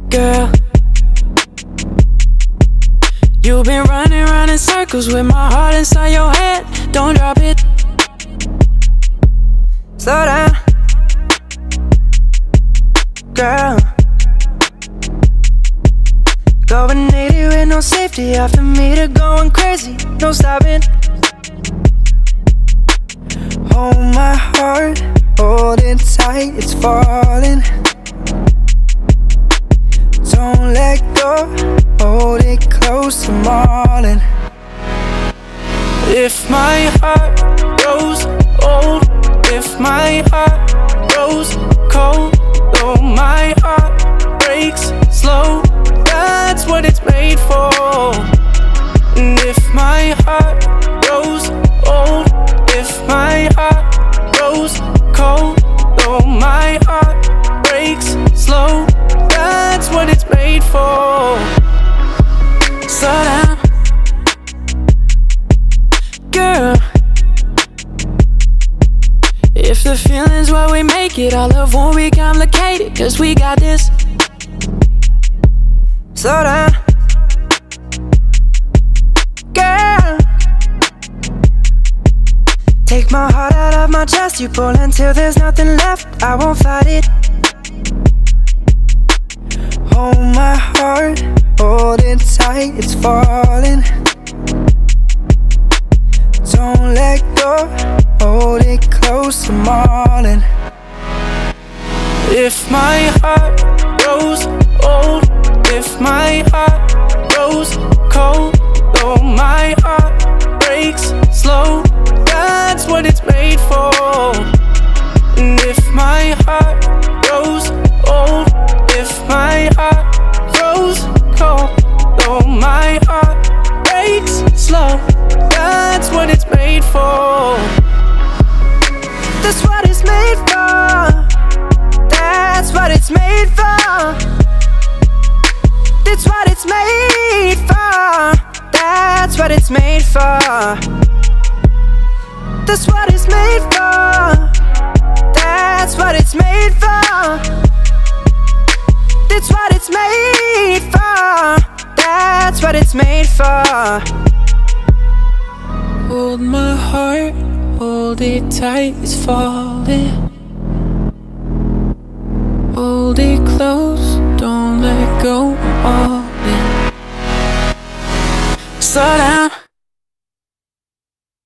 Girl, you've been running round in circles with my heart inside your head. Don't drop it. Slow down, girl. Going 80 with no safety after me to going crazy. No stopping. Hold my heart, hold it tight, it's falling. Don't let go, hold it close, I'm all in. If my heart grows old, if my heart grows cold, though my heart breaks slow, that's what it's made for. And if my heart grows old, if my heart grows cold, though my heart breaks slow, that's what it's made for. Slow down, girl. If the feeling's what we make it, our love won't be complicated, 'cause we got this. Slow down, girl. Take my heart out of my chest, you pull until there's nothing left, I won't fight it. Hold my heart, hold it tight, it's falling. Don't let go, hold it close, I'm all in. If my heart grows old, if my heart grows cold, though my heart breaks slow, that's what it's made for. And if my heart grows old, if my heart grows cold, though my heart breaks slow, that's what it's made for. That's what it's made for. That's what it's made for. That's what it's made for. That's what it's made for. That's what it's made for. That's what it's made for. That's what it's made for. That's what it's made for. Hold my heart, hold it tight, it's falling. Hold it close, don't let go, I'm all in. Slow down.